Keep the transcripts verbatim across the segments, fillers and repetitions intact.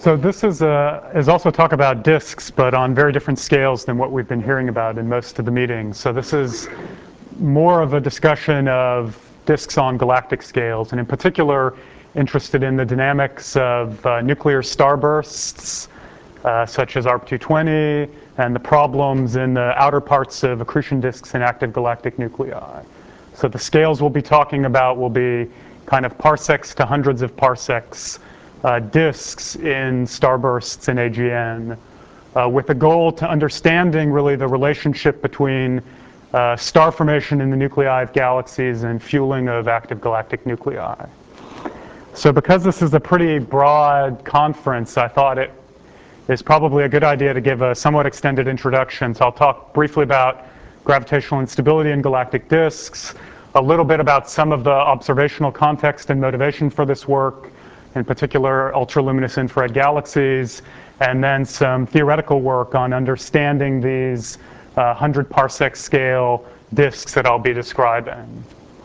So this is, a, is also talk about disks, but on very different scales than what we've been hearing about in most of the meetings. So this is more of a discussion of disks on galactic scales, and in particular interested in the dynamics of uh, nuclear starbursts, uh, such as A R P two twenty, and the problems in the outer parts of accretion disks in active galactic nuclei. So the scales we'll be talking about will be kind of parsecs to hundreds of parsecs uh, disks in starbursts in A G N, uh, with a goal to understanding really the relationship between uh, star formation in the nuclei of galaxies and fueling of active galactic nuclei. So because this is a pretty broad conference, I thought it is probably a good idea to give a somewhat extended introduction. So I'll talk briefly about gravitational instability in galactic disks, a little bit about some of the observational context and motivation for this work, in particular ultraluminous infrared galaxies, and then some theoretical work on understanding these uh, one hundred parsec scale disks that I'll be describing.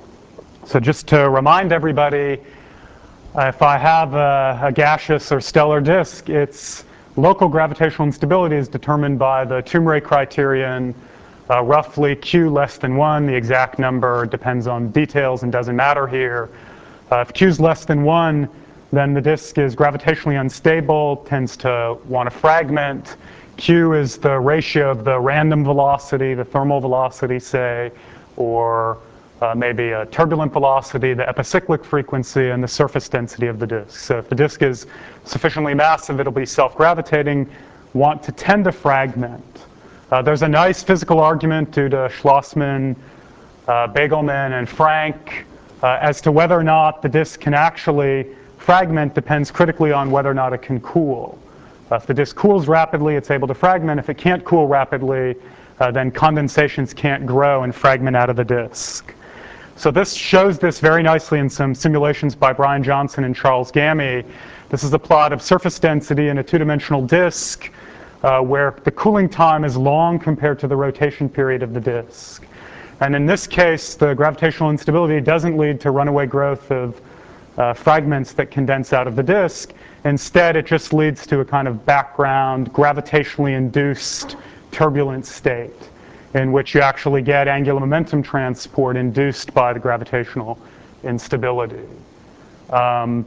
So just to remind everybody, uh, if I have a, a gaseous or stellar disk, its local gravitational instability is determined by the Toomre criterion, uh, roughly Q less than one. The exact number depends on details and doesn't matter here. Uh, if Q is less than one, then the disk is gravitationally unstable, tends to want to fragment. Q is the ratio of the random velocity, the thermal velocity, say, or uh, maybe a turbulent velocity, the epicyclic frequency, and the surface density of the disk. So if the disk is sufficiently massive, it'll be self-gravitating, want to tend to fragment. Uh, there's a nice physical argument due to Schlossman, uh, Begelman, and Frank uh, as to whether or not the disk can actually fragment depends critically on whether or not it can cool. Uh, if the disk cools rapidly, it's able to fragment. If it can't cool rapidly, uh, then condensations can't grow and fragment out of the disk. So this shows this very nicely in some simulations by Brian Johnson and Charles Gammey. This is a plot of surface density in a two-dimensional disk uh, where the cooling time is long compared to the rotation period of the disk. And in this case, the gravitational instability doesn't lead to runaway growth of Uh, fragments that condense out of the disk. Instead, it just leads to a kind of background, gravitationally induced turbulent state in which you actually get angular momentum transport induced by the gravitational instability. Um,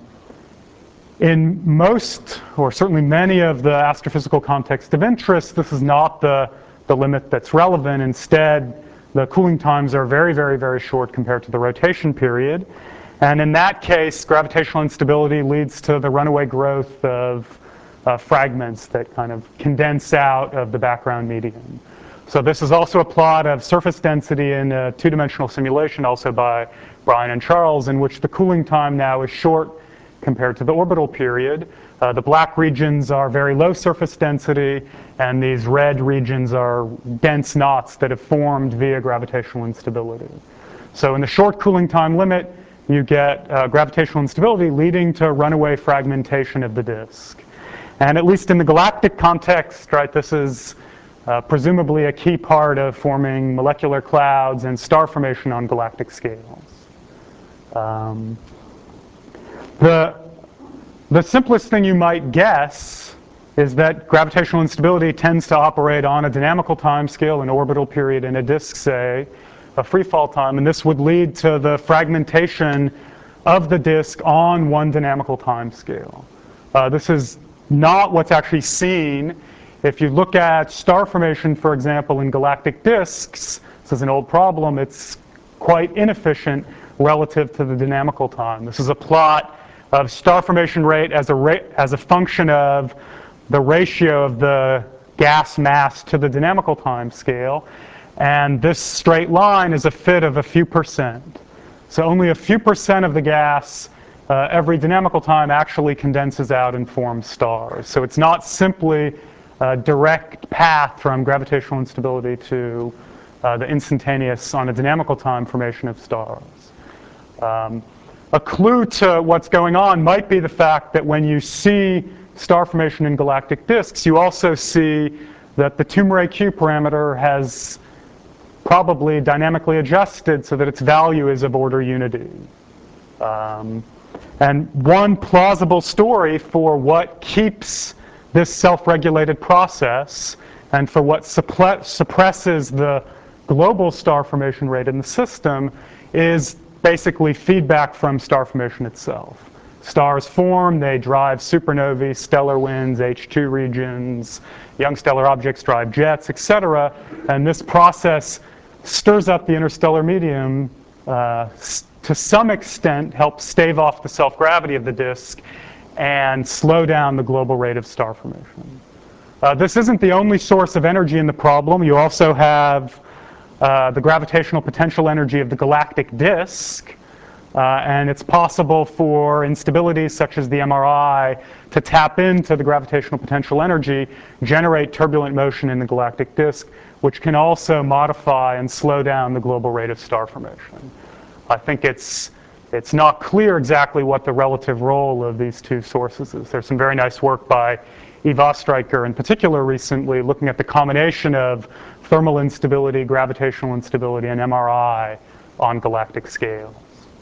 in most, or certainly many of the astrophysical contexts of interest, this is not the, the limit that's relevant. Instead, the cooling times are very, very, very short compared to the rotation period. And in that case, gravitational instability leads to the runaway growth of uh, fragments that kind of condense out of the background medium. So this is also a plot of surface density in a two-dimensional simulation, also by Brian and Charles, in which the cooling time now is short compared to the orbital period. Uh, the black regions are very low surface density, and these red regions are dense knots that have formed via gravitational instability. So in the short cooling time limit, you get uh, gravitational instability leading to runaway fragmentation of the disk. And at least in the galactic context, right, this is uh, presumably a key part of forming molecular clouds and star formation on galactic scales. Um, the, the simplest thing you might guess is that gravitational instability tends to operate on a dynamical time scale, an orbital period in a disk, say, a free fall time, and this would lead to the fragmentation of the disk on one dynamical time scale. Uh, this is not what's actually seen. If you look at star formation, for example, in galactic disks, this is an old problem, it's quite inefficient relative to the dynamical time. This is a plot of star formation rate as a, rate, as a function of the ratio of the gas mass to the dynamical time scale. And this straight line is a fit of a few percent. So only a few percent of the gas uh, every dynamical time actually condenses out and forms stars. So it's not simply a direct path from gravitational instability to uh, the instantaneous, on a dynamical time, formation of stars. Um, a clue to what's going on might be the fact that when you see star formation in galactic disks, you also see that the Toomre Q parameter has probably dynamically adjusted so that its value is of order unity. Um, And one plausible story for what keeps this self-regulated process and for what suppresses the global star formation rate in the system is basically feedback from star formation itself. Stars form, they drive supernovae, stellar winds, H two regions, young stellar objects drive jets, et cetera. And this process stirs up the interstellar medium, uh, to some extent helps stave off the self-gravity of the disk and slow down the global rate of star formation. Uh, this isn't the only source of energy in the problem. You also have uh, the gravitational potential energy of the galactic disk. Uh, and it's possible for instabilities such as the M R I to tap into the gravitational potential energy, generate turbulent motion in the galactic disk, which can also modify and slow down the global rate of star formation. I think it's, it's not clear exactly what the relative role of these two sources is. There's some very nice work by Eve Ostreicher in particular recently looking at the combination of thermal instability, gravitational instability, and M R I on galactic scales.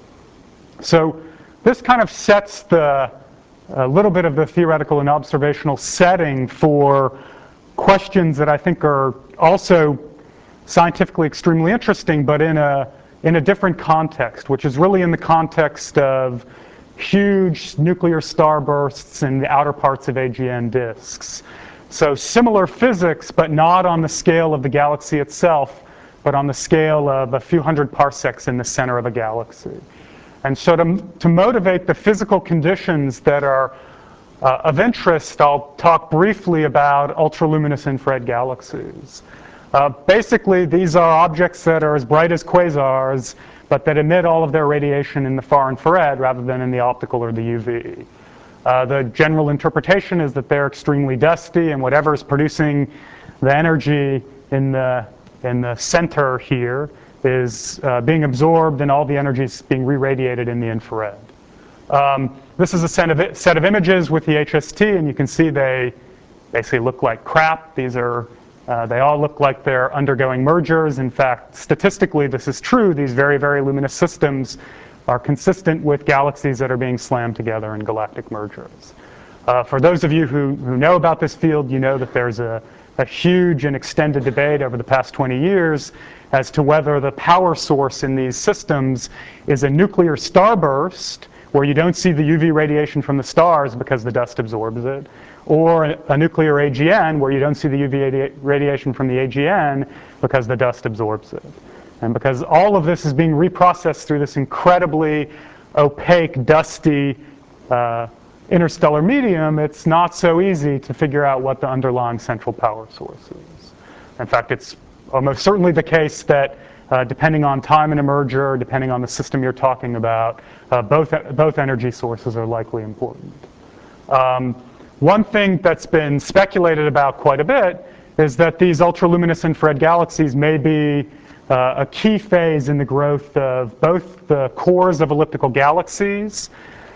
So this kind of sets the, a little bit of the theoretical and observational setting for questions that I think are also scientifically extremely interesting, but in a, in a different context, which is really in the context of huge nuclear starbursts in the outer parts of A G N disks. So similar physics, but not on the scale of the galaxy itself, but on the scale of a few hundred parsecs in the center of a galaxy. And so to, to motivate the physical conditions that are uh, of interest, I'll talk briefly about ultraluminous infrared galaxies. Uh, basically, these are objects that are as bright as quasars, but that emit all of their radiation in the far infrared rather than in the optical or the U V. Uh, the general interpretation is that they're extremely dusty, and whatever is producing the energy in the, in the center here is uh, being absorbed, and all the energy is being re-radiated in the infrared. Um, this is a set of, set of images with the H S T, and you can see they basically look like crap. These are, uh, they all look like they're undergoing mergers. In fact, statistically, this is true. These very, very luminous systems are consistent with galaxies that are being slammed together in galactic mergers. Uh, for those of you who, who know about this field, you know that there's a, a huge and extended debate over the past twenty years as to whether the power source in these systems is a nuclear starburst, where you don't see the U V radiation from the stars because the dust absorbs it, or a, a nuclear A G N, where you don't see the U V radiation from the A G N because the dust absorbs it. And because all of this is being reprocessed through this incredibly opaque, dusty uh, interstellar medium, it's not so easy to figure out what the underlying central power source is. In fact, it's almost certainly the case that uh, depending on time in a merger, depending on the system you're talking about, uh, both, both energy sources are likely important. Um, one thing that's been speculated about quite a bit is that these ultraluminous infrared galaxies may be uh, a key phase in the growth of both the cores of elliptical galaxies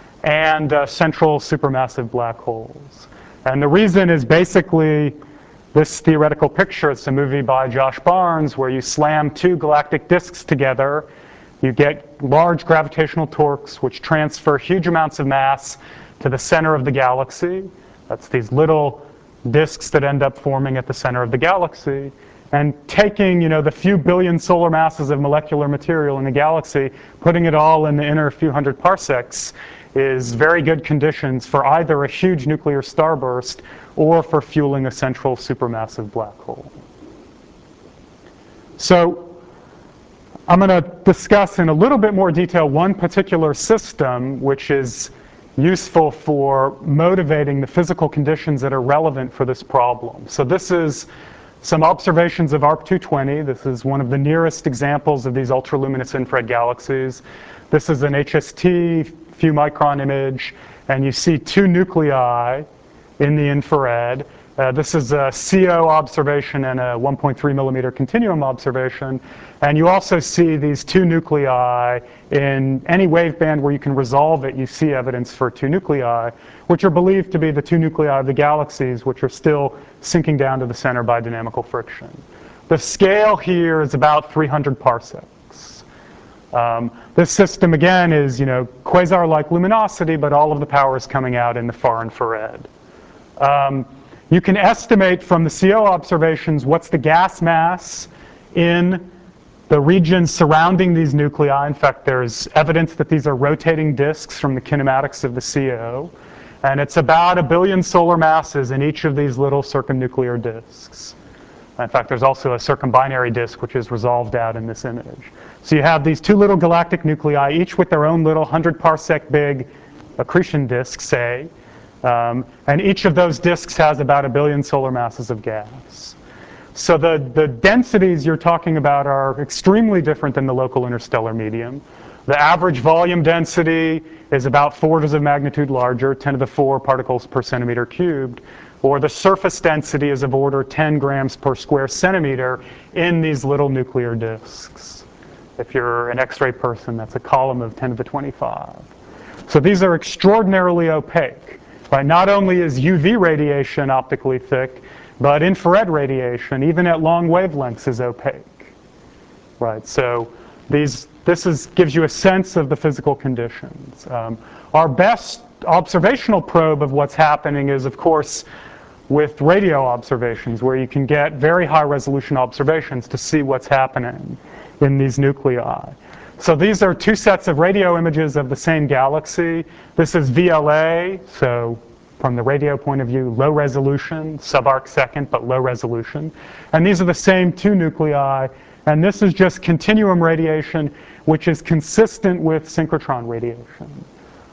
and uh, central supermassive black holes. And the reason is basically this theoretical picture. It's a movie by Josh Barnes where you slam two galactic disks together. You get large gravitational torques which transfer huge amounts of mass to the center of the galaxy. That's these little disks that end up forming at the center of the galaxy. And taking, you know, the few billion solar masses of molecular material in the galaxy, putting it all in the inner few hundred parsecs is very good conditions for either a huge nuclear starburst or for fueling a central supermassive black hole. So I'm going to discuss in a little bit more detail one particular system which is useful for motivating the physical conditions that are relevant for this problem. So this is some observations of A R P two twenty. This is one of the nearest examples of these ultraluminous infrared galaxies. This is an H S T few micron image, and you see two nuclei in the infrared. Uh, this is a C O observation and a one point three millimeter continuum observation. And you also see these two nuclei in any waveband where you can resolve it. You see evidence for two nuclei, which are believed to be the two nuclei of the galaxies, which are still sinking down to the center by dynamical friction. The scale here is about three hundred parsecs. Um, this system, again, is you know, quasar-like luminosity, but all of the power is coming out in the far infrared. Um, you can estimate from the C O observations what's the gas mass in the regions surrounding these nuclei. In fact, there's evidence that these are rotating disks from the kinematics of the C O. And it's about a billion solar masses in each of these little circumnuclear disks. In fact, there's also a circumbinary disk, which is resolved out in this image. So you have these two little galactic nuclei, each with their own little one hundred parsec big accretion disk, say. Um, and each of those disks has about a billion solar masses of gas. So the, the densities you're talking about are extremely different than the local interstellar medium. The average volume density is about four orders of magnitude larger, ten to the four particles per centimeter cubed, or the surface density is of order ten grams per square centimeter in these little nuclear disks. If you're an X-ray person, that's a column of ten to the twenty-five. So these are extraordinarily opaque. Right? Not only is U V radiation optically thick, but infrared radiation, even at long wavelengths, is opaque. Right? So these, this is, gives you a sense of the physical conditions. Um, our best observational probe of what's happening is, of course, with radio observations, where you can get very high resolution observations to see what's happening in these nuclei. So these are two sets of radio images of the same galaxy. This is V L A, so from the radio point of view, low resolution, subarc second, but low resolution. And these are the same two nuclei. And this is just continuum radiation, which is consistent with synchrotron radiation.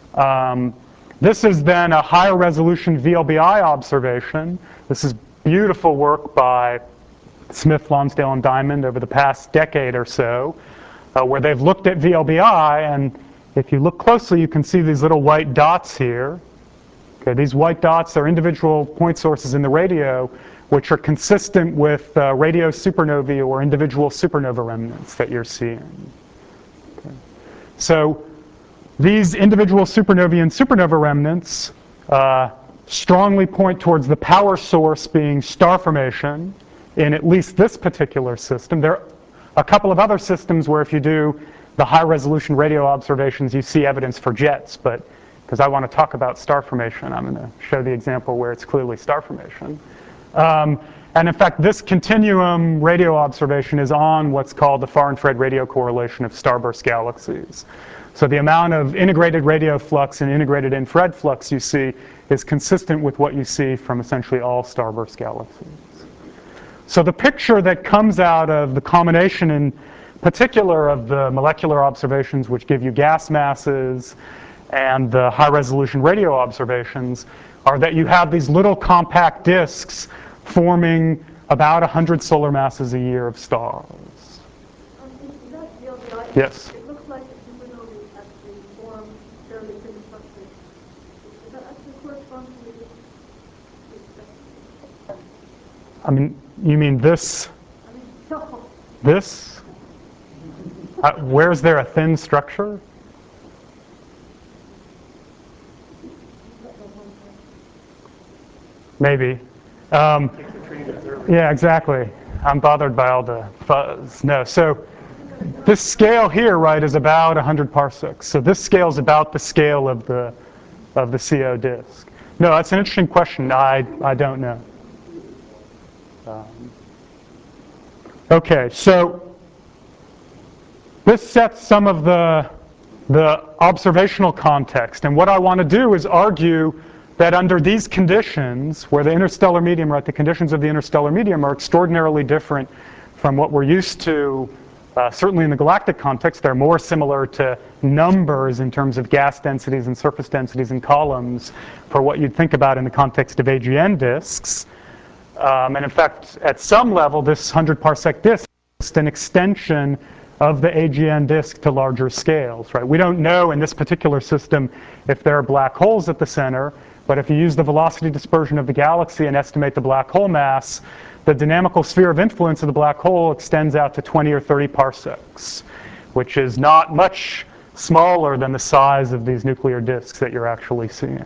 Um, this is then a higher resolution V L B I observation. This is beautiful work by Smith, Lonsdale, and Diamond over the past decade or so, uh, where they've looked at V L B I. And if you look closely, you can see these little white dots here. Okay, these white dots are individual point sources in the radio, which are consistent with uh, radio supernovae or individual supernova remnants that you're seeing. Okay. So these individual supernovae and supernova remnants uh, strongly point towards the power source being star formation in at least this particular system. There are a couple of other systems where if you do the high resolution radio observations, you see evidence for jets, but because I want to talk about star formation, I'm going to show the example where it's clearly star formation. Um, and in fact, this continuum radio observation is on what's called the far infrared radio correlation of starburst galaxies. So the amount of integrated radio flux and integrated infrared flux you see is consistent with what you see from essentially all starburst galaxies. So the picture that comes out of the combination in particular of the molecular observations, which give you gas masses, and the high resolution radio observations, are that you have these little compact disks forming about one hundred solar masses a year of stars. Um, is that V L B I? Yes. It looks like the supernovae actually form fairly thin structures. Does that actually correspond to the? I mean, you mean this? I mean, no. This? Uh, where's there a thin structure? Maybe. Um, yeah, exactly. I'm bothered by all the fuzz. No, so this scale here, right, is about one hundred parsecs. So this scale is about the scale of the of the C O disk. No, that's an interesting question. I I don't know. Um, okay, so this sets some of the the observational context, and what I want to do is argue that under these conditions, where the interstellar medium, right, the conditions of the interstellar medium are extraordinarily different from what we're used to, uh, certainly in the galactic context. They're more similar to numbers in terms of gas densities and surface densities and columns for what you'd think about in the context of A G N disks. Um, and in fact, at some level, this one hundred parsec disk is an extension of the A G N disk to larger scales, right? We don't know in this particular system if there are black holes at the center, but if you use the velocity dispersion of the galaxy and estimate the black hole mass, the dynamical sphere of influence of the black hole extends out to twenty or thirty parsecs, which is not much smaller than the size of these nuclear disks that you're actually seeing.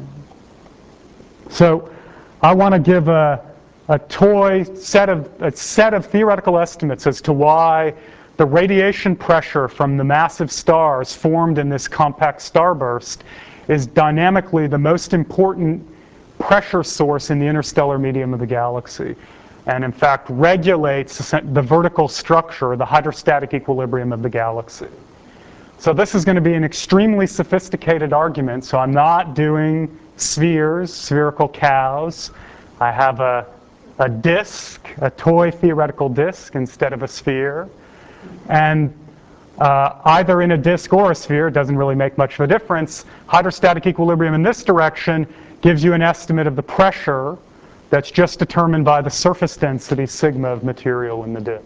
So I want to give a, a toy set of, a set of theoretical estimates as to why the radiation pressure from the massive stars formed in this compact starburst is dynamically the most important pressure source in the interstellar medium of the galaxy, and in fact regulates the vertical structure, the hydrostatic equilibrium of the galaxy. So this is going to be an extremely sophisticated argument. So I'm not doing spheres, spherical cows. I have a, a disk, a toy theoretical disk instead of a sphere. And uh, either in a disk or a sphere, it doesn't really make much of a difference. Hydrostatic equilibrium in this direction gives you an estimate of the pressure that's just determined by the surface density sigma of material in the disk.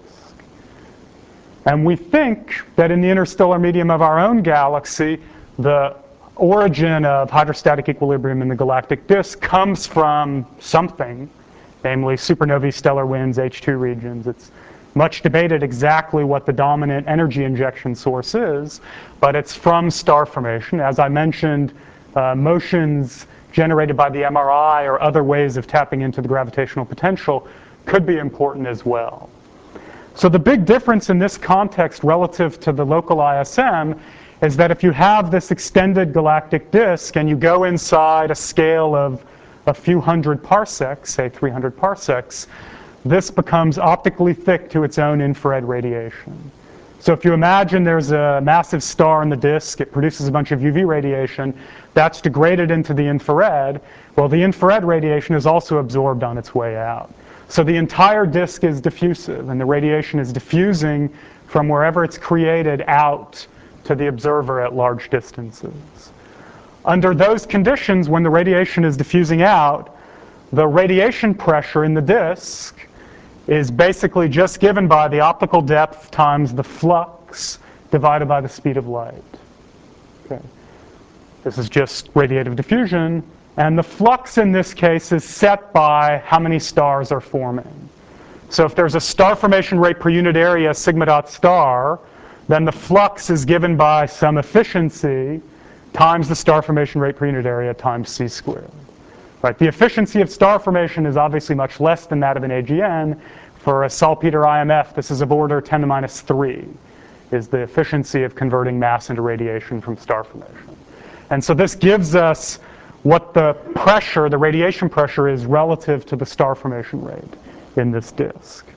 And we think that in the interstellar medium of our own galaxy, the origin of hydrostatic equilibrium in the galactic disk comes from something, namely supernovae, stellar winds, H two regions. It's much debated exactly what the dominant energy injection source is, but it's from star formation. As I mentioned, uh, motions generated by the M R I or other ways of tapping into the gravitational potential could be important as well. So the big difference in this context relative to the local I S M is that if you have this extended galactic disk and you go inside a scale of a few hundred parsecs, say three hundred parsecs, this becomes optically thick to its own infrared radiation. So if you imagine there's a massive star in the disk, it produces a bunch of U V radiation, that's degraded into the infrared. Well, the infrared radiation is also absorbed on its way out. So the entire disk is diffusive, and the radiation is diffusing from wherever it's created out to the observer at large distances. Under those conditions, when the radiation is diffusing out, the radiation pressure in the disk is basically just given by the optical depth times the flux divided by the speed of light. Okay. This is just radiative diffusion. And the flux in this case is set by how many stars are forming. So if there's a star formation rate per unit area, sigma dot star, then the flux is given by some efficiency times the star formation rate per unit area times c squared. Right? The efficiency of star formation is obviously much less than that of an A G N. For a salpeter I M F, this is of order ten to the minus three, is the efficiency of converting mass into radiation from star formation. And so this gives us what the pressure, the radiation pressure, is relative to the star formation rate in this disk.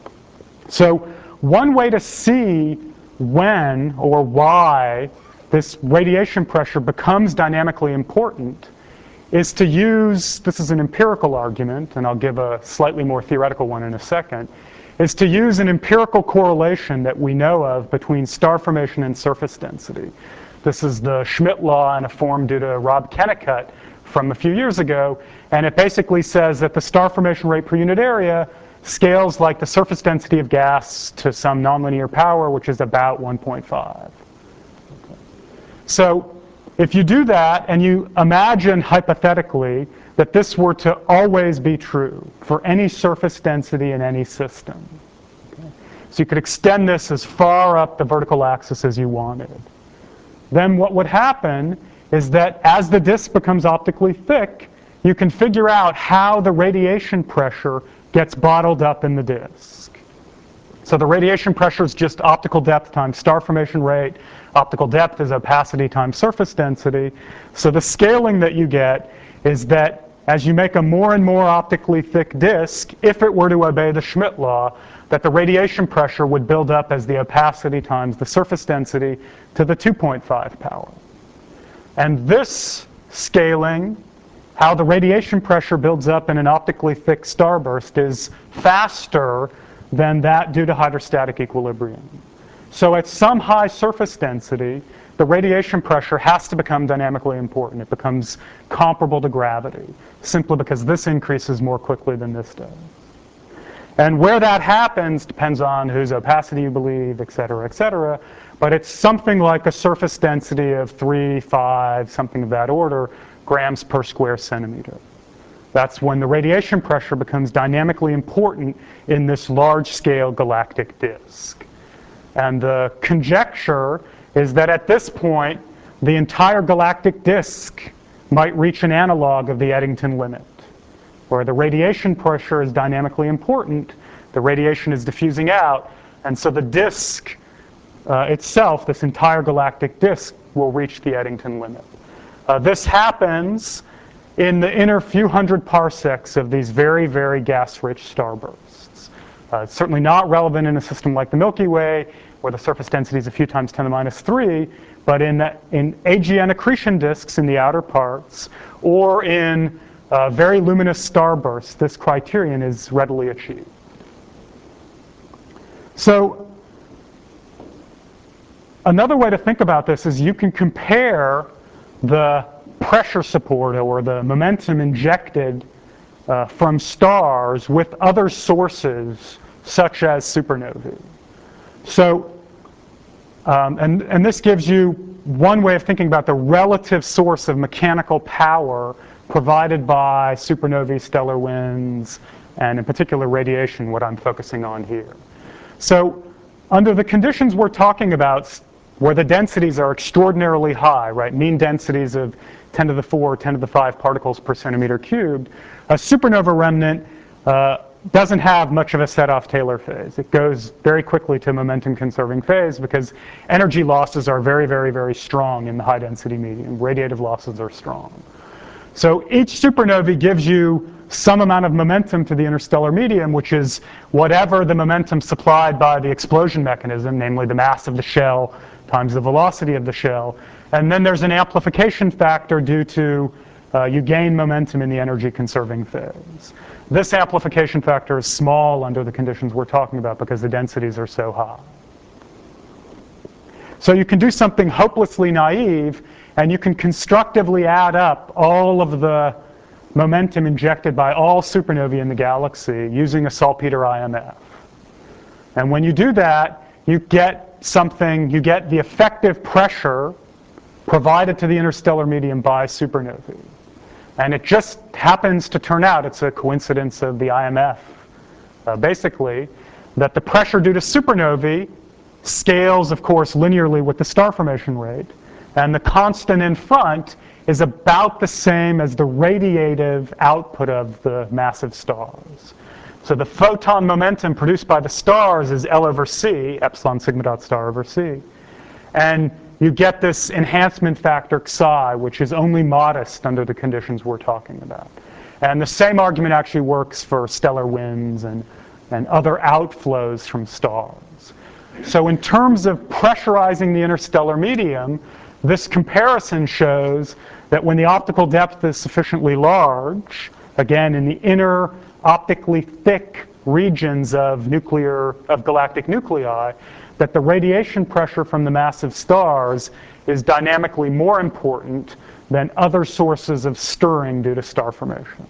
So one way to see when or why this radiation pressure becomes dynamically important is to use, this is an empirical argument, and I'll give a slightly more theoretical one in a second, is to use an empirical correlation that we know of between star formation and surface density. This is the Schmidt law in a form due to Rob Kennicott from a few years ago, and it basically says that the star formation rate per unit area scales like the surface density of gas to some nonlinear power, which is about one point five. Okay. So if you do that and you imagine hypothetically that this were to always be true for any surface density in any system, okay, so you could extend this as far up the vertical axis as you wanted, then what would happen is that as the disk becomes optically thick, you can figure out how the radiation pressure gets bottled up in the disk. So the radiation pressure is just optical depth times star formation rate. Optical depth is opacity times surface density. So the scaling that you get is that as you make a more and more optically thick disk, if it were to obey the Schmidt law, that the radiation pressure would build up as the opacity times the surface density to the two point five power. And this scaling, how the radiation pressure builds up in an optically thick starburst, is faster than that due to hydrostatic equilibrium. So at some high surface density, the radiation pressure has to become dynamically important. It becomes comparable to gravity, simply because this increases more quickly than this does. And where that happens depends on whose opacity you believe, et cetera, et cetera. But it's something like a surface density of three, five, something of that order, grams per square centimeter. That's when the radiation pressure becomes dynamically important in this large-scale galactic disk. And the conjecture is that at this point, the entire galactic disk might reach an analog of the Eddington limit, where the radiation pressure is dynamically important, the radiation is diffusing out, and so the disk uh, itself, this entire galactic disk, will reach the Eddington limit. Uh, this happens in the inner few hundred parsecs of these very, very gas-rich starbursts. Uh, it's certainly not relevant in a system like the Milky Way, where the surface density is a few times ten to the minus three, but in, that, in A G N accretion disks in the outer parts, or in uh, very luminous starbursts, this criterion is readily achieved. So another way to think about this is you can compare the pressure support or the momentum injected uh, from stars with other sources such as supernovae. So, um, and, and this gives you one way of thinking about the relative source of mechanical power provided by supernovae, stellar winds, and in particular radiation, what I'm focusing on here. So under the conditions we're talking about, where the densities are extraordinarily high, right, mean densities of ten to the four, ten to the five particles per centimeter cubed, a supernova remnant uh, doesn't have much of a set-off Taylor phase. It goes very quickly to momentum-conserving phase because energy losses are very, very, very strong in the high-density medium. Radiative losses are strong. So each supernovae gives you some amount of momentum to the interstellar medium, which is whatever the momentum supplied by the explosion mechanism, namely the mass of the shell times the velocity of the shell. And then there's an amplification factor due to uh, you gain momentum in the energy-conserving phase. This amplification factor is small under the conditions we're talking about because the densities are so high. So you can do something hopelessly naive, and you can constructively add up all of the momentum injected by all supernovae in the galaxy using a saltpeter I M F. And when you do that, you get something, you get the effective pressure provided to the interstellar medium by supernovae. And it just happens to turn out, it's a coincidence of the I M F, uh, basically, that the pressure due to supernovae scales, of course, linearly with the star formation rate. And the constant in front is about the same as the radiative output of the massive stars. So the photon momentum produced by the stars is L over C, epsilon sigma dot star over C. And you get this enhancement factor psi, which is only modest under the conditions we're talking about. And the same argument actually works for stellar winds and, and other outflows from stars. So in terms of pressurizing the interstellar medium, this comparison shows that when the optical depth is sufficiently large, again in the inner optically thick regions of nuclear, of galactic nuclei, that the radiation pressure from the massive stars is dynamically more important than other sources of stirring due to star formation.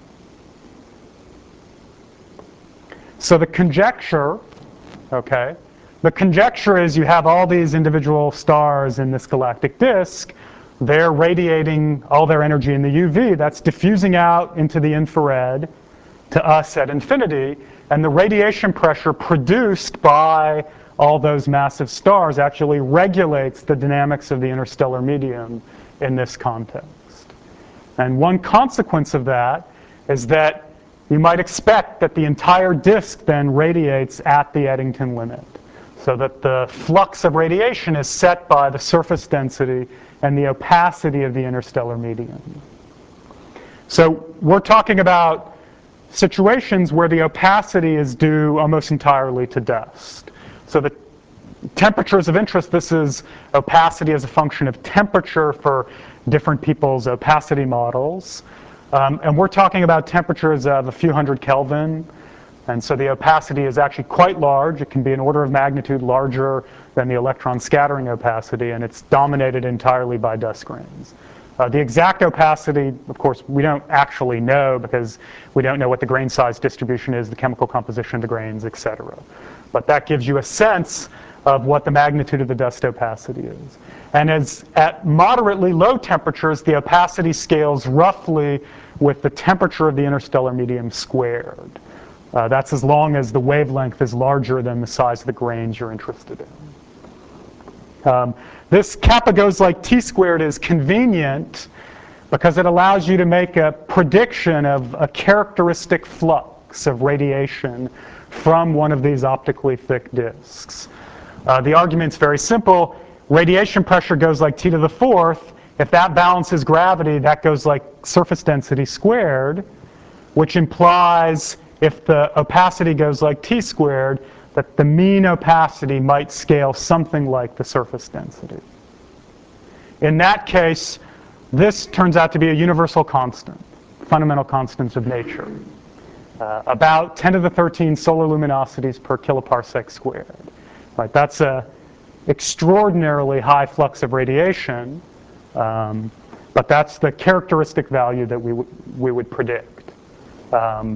So the conjecture, okay, the conjecture is you have all these individual stars in this galactic disk. They're radiating all their energy in the U V. That's diffusing out into the infrared to us at infinity. And the radiation pressure produced by all those massive stars actually regulates the dynamics of the interstellar medium in this context. And one consequence of that is that you might expect that the entire disk then radiates at the Eddington limit, so that the flux of radiation is set by the surface density and the opacity of the interstellar medium. So we're talking about situations where the opacity is due almost entirely to dust. So the temperatures of interest, this is opacity as a function of temperature for different people's opacity models. Um, and we're talking about temperatures of a few hundred Kelvin. And so the opacity is actually quite large. It can be an order of magnitude larger than the electron scattering opacity, and it's dominated entirely by dust grains. Uh, the exact opacity, of course, we don't actually know because we don't know what the grain size distribution is, the chemical composition of the grains, et cetera. But that gives you a sense of what the magnitude of the dust opacity is. And as at moderately low temperatures, the opacity scales roughly with the temperature of the interstellar medium squared. Uh, that's as long as the wavelength is larger than the size of the grains you're interested in. Um, this kappa goes like t squared is convenient because it allows you to make a prediction of a characteristic flux of radiation from one of these optically thick disks. Uh, the argument's very simple. Radiation pressure goes like t to the fourth. If that balances gravity, that goes like surface density squared, which implies if the opacity goes like t squared, that the mean opacity might scale something like the surface density. In that case, this turns out to be a universal constant, fundamental constants of nature, uh, about ten to the thirteen solar luminosities per kiloparsec squared. Right, that's an extraordinarily high flux of radiation, um, but that's the characteristic value that we, we would predict. Um,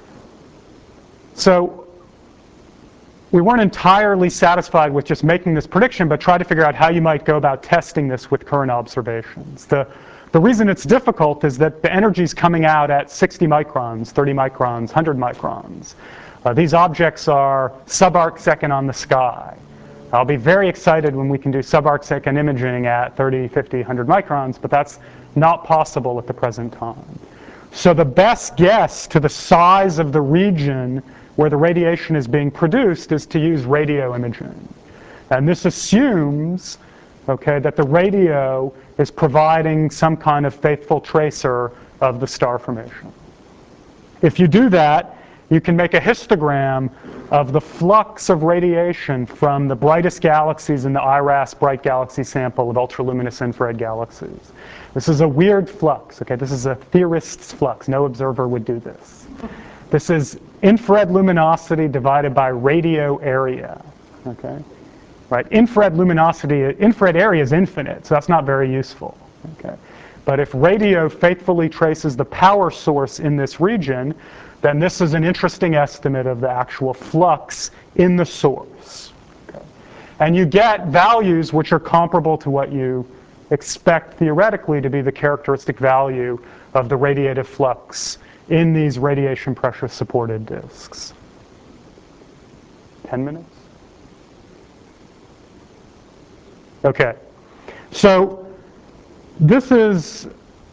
so we weren't entirely satisfied with just making this prediction, but tried to figure out how you might go about testing this with current observations. The, the reason it's difficult is that the energy's coming out at sixty microns, thirty microns, one hundred microns. Uh, these objects are subarc second on the sky. I'll be very excited when we can do subarc second imaging at thirty, fifty, one hundred microns, but that's not possible at the present time. So the best guess to the size of the region where the radiation is being produced is to use radio imaging. And this assumes, okay, that the radio is providing some kind of faithful tracer of the star formation. If you do that, you can make a histogram of the flux of radiation from the brightest galaxies in the I R A S bright galaxy sample of ultraluminous infrared galaxies. This is a weird flux, okay? This is a theorist's flux. No observer would do this. This is infrared luminosity divided by radio area, okay? Right? Infrared luminosity, infrared area is infinite, so that's not very useful, okay? But if radio faithfully traces the power source in this region, then this is an interesting estimate of the actual flux in the source. Okay? And you get values which are comparable to what you expect theoretically to be the characteristic value of the radiative flux in these radiation pressure supported disks. ten minutes? Okay. So this is,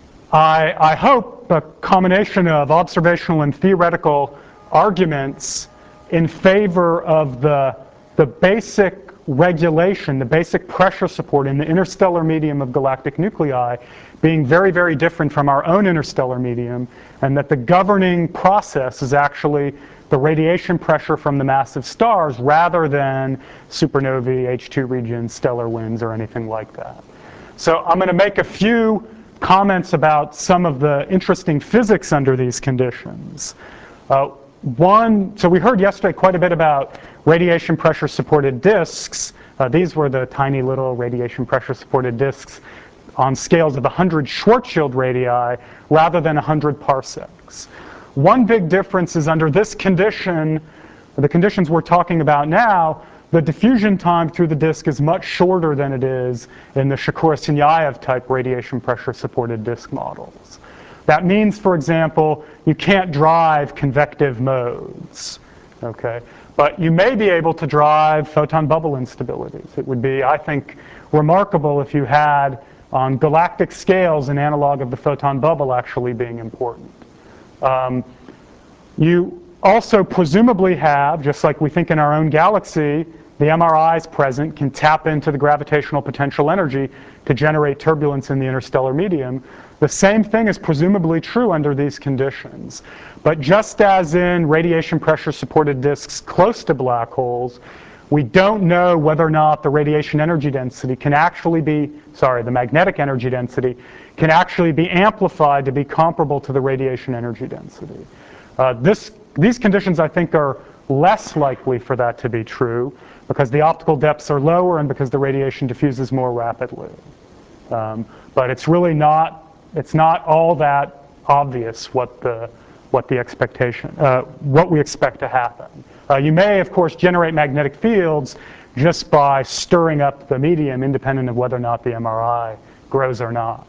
I, I hope, a combination of observational and theoretical arguments in favor of the, the basic regulation, the basic pressure support in the interstellar medium of galactic nuclei being very, very different from our own interstellar medium, and that the governing process is actually the radiation pressure from the massive stars rather than supernovae, H two regions, stellar winds, or anything like that. So I'm going to make a few comments about some of the interesting physics under these conditions. Uh, one, so we heard yesterday quite a bit about radiation pressure supported disks. Uh, these were the tiny little radiation pressure supported disks on scales of one hundred Schwarzschild radii rather than one hundred parsecs. One big difference is under this condition, the conditions we're talking about now, the diffusion time through the disk is much shorter than it is in the Shakura-Sinyaev type radiation pressure supported disk models. That means, for example, you can't drive convective modes, okay? But you may be able to drive photon bubble instabilities. It would be, I think, remarkable if you had, on galactic scales, an analog of the photon bubble actually being important. Um, you also presumably have, just like we think in our own galaxy, the M R Is present can tap into the gravitational potential energy to generate turbulence in the interstellar medium. The same thing is presumably true under these conditions. But just as in radiation pressure supported disks close to black holes, we don't know whether or not the radiation energy density can actually be, sorry, the magnetic energy density can actually be amplified to be comparable to the radiation energy density. Uh, this, these conditions, I think, are less likely for that to be true because the optical depths are lower and because the radiation diffuses more rapidly. Um, but it's really not, it's not all that obvious what the, what the expectation, uh, what we expect to happen. Uh, you may, of course, generate magnetic fields just by stirring up the medium independent of whether or not the M R I grows or not.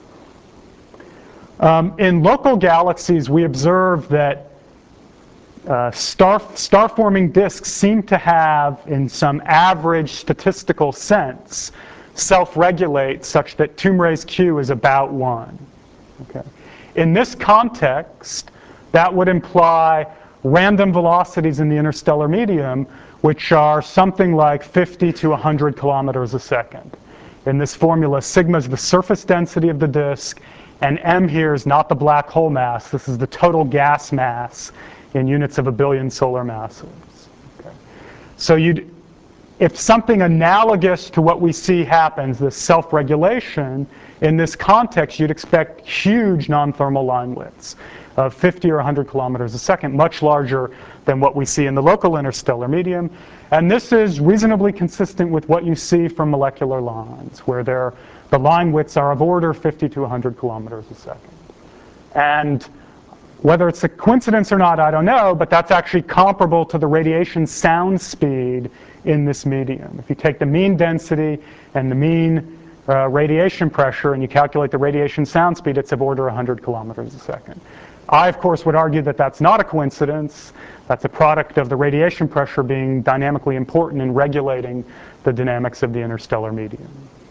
Um, in local galaxies, we observe that uh, star, star-forming disks seem to have, in some average statistical sense, self-regulate such that Thumré's Q is about one. Okay. In this context, that would imply random velocities in the interstellar medium which are something like fifty to one hundred kilometers a second. In this formula, sigma is the surface density of the disk, and m here is not the black hole mass. This is the total gas mass in units of a billion solar masses. Okay. So you'd, if something analogous to what we see happens, this self-regulation, in this context, you'd expect huge non-thermal line widths of fifty or one hundred kilometers a second, much larger than what we see in the local interstellar medium. And this is reasonably consistent with what you see from molecular lines, where they're, the line widths are of order fifty to one hundred kilometers a second. And whether it's a coincidence or not, I don't know, but that's actually comparable to the radiation sound speed in this medium. If you take the mean density and the mean uh, radiation pressure and you calculate the radiation sound speed, it's of order one hundred kilometers a second. I, of course, would argue that that's not a coincidence. That's a product of the radiation pressure being dynamically important in regulating the dynamics of the interstellar medium.